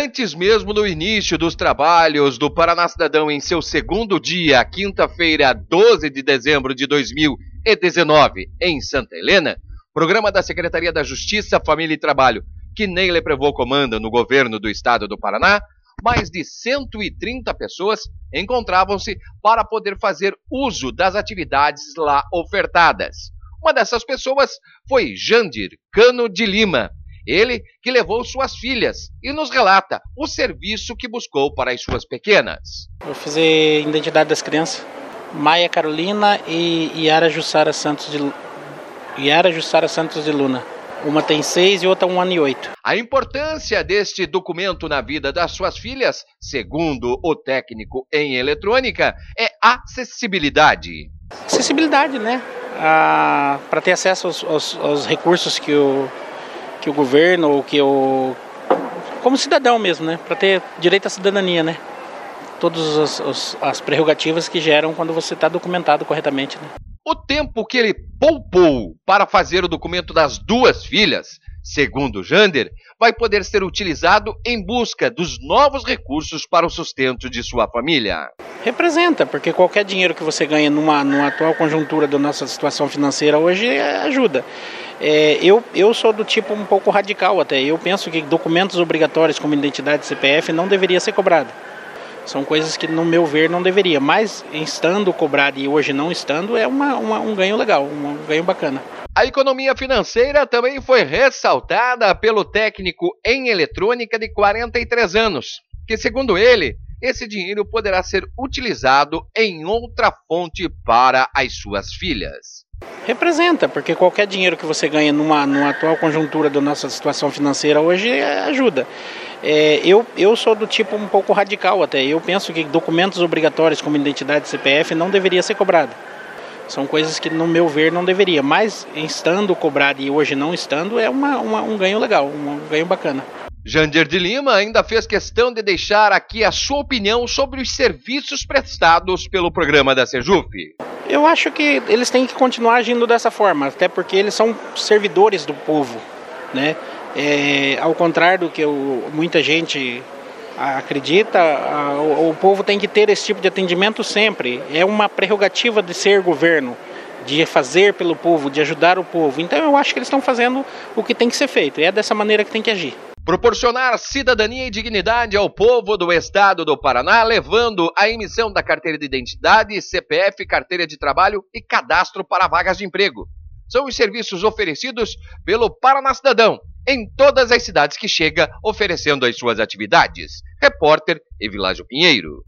Antes mesmo do início dos trabalhos do Paraná Cidadão em seu segundo dia, quinta-feira, 12 de dezembro de 2019, em Santa Helena, programa da Secretaria da Justiça, Família e Trabalho, que Neile Prevô comanda no governo do estado do Paraná, mais de 130 pessoas encontravam-se para poder fazer uso das atividades lá ofertadas. Uma dessas pessoas foi Jandir Cano de Lima, ele que levou suas filhas e nos relata o serviço que buscou para as suas pequenas. Eu fiz a identidade das crianças, Maia Carolina e Yara Jussara Santos de Luna. Uma tem 6 e outra 1 ano e 8. A importância deste documento na vida das suas filhas, segundo o técnico em eletrônica, é acessibilidade. Acessibilidade, né? Para ter acesso aos recursos que o governo, ou como cidadão mesmo, né? Para ter direito à cidadania, né? Todas as prerrogativas que geram quando você está documentado corretamente, né? O tempo que ele poupou para fazer o documento das duas filhas, segundo Jander, vai poder ser utilizado em busca dos novos recursos para o sustento de sua família. Representa, porque qualquer dinheiro que você ganha numa atual conjuntura da nossa situação financeira hoje ajuda. Eu sou do tipo um pouco radical até. Eu penso que documentos obrigatórios como identidade e CPF não deveria ser cobrado. São coisas que, no meu ver, não deveria. Mas, estando cobrado e hoje não estando, é um ganho legal, um ganho bacana. A economia financeira também foi ressaltada pelo técnico em eletrônica de 43 anos, que, segundo ele, esse dinheiro poderá ser utilizado em outra fonte para as suas filhas. Representa, porque qualquer dinheiro que você ganha numa atual conjuntura da nossa situação financeira hoje ajuda. Eu sou do tipo um pouco radical até. Eu penso que documentos obrigatórios como identidade e CPF não deveria ser cobrado. São coisas que, no meu ver, não deveria. Mas, estando cobrado e hoje não estando, é um ganho legal, um ganho bacana. Jandir de Lima ainda fez questão de deixar aqui a sua opinião sobre os serviços prestados pelo programa da Sejuf. Eu acho que eles têm que continuar agindo dessa forma, até porque eles são servidores do povo, né? Ao contrário do que muita gente acredita, o povo tem que ter esse tipo de atendimento sempre. É uma prerrogativa de ser governo, de fazer pelo povo, de ajudar o povo. Então eu acho que eles estão fazendo o que tem que ser feito, é dessa maneira que tem que agir. Proporcionar cidadania e dignidade ao povo do estado do Paraná, levando a emissão da carteira de identidade, CPF, carteira de trabalho e cadastro para vagas de emprego. São os serviços oferecidos pelo Paraná Cidadão em todas as cidades que chega, oferecendo as suas atividades. Repórter Evilásio Pinheiro.